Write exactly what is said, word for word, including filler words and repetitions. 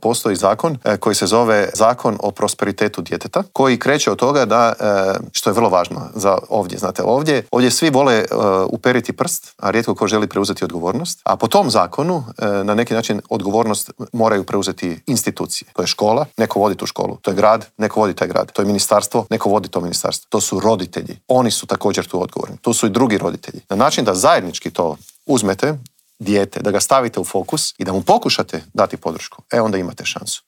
postoji zakon e, koji se zove Zakon o prosperitetu djeteta, koji kreće od toga da, e, što je vrlo važno za ovdje, znate, ovdje, ovdje svi vole e, uperiti prst, a rijetko ko želi preuzeti odgovornost, a po tom zakonu e, na neki način odgovornost moraju preuzeti institucije. To je škola, neko vodi tu školu, to je grad, neko vodi taj grad, to je ministarstvo, neko vodi to ministarstvo, to su roditelji, oni su također tu odgovorni, tu su i drugi roditelji. Na način da zajednički to uzmete, dijete, da ga stavite u fokus i da mu pokušate dati podršku, e onda imate šansu.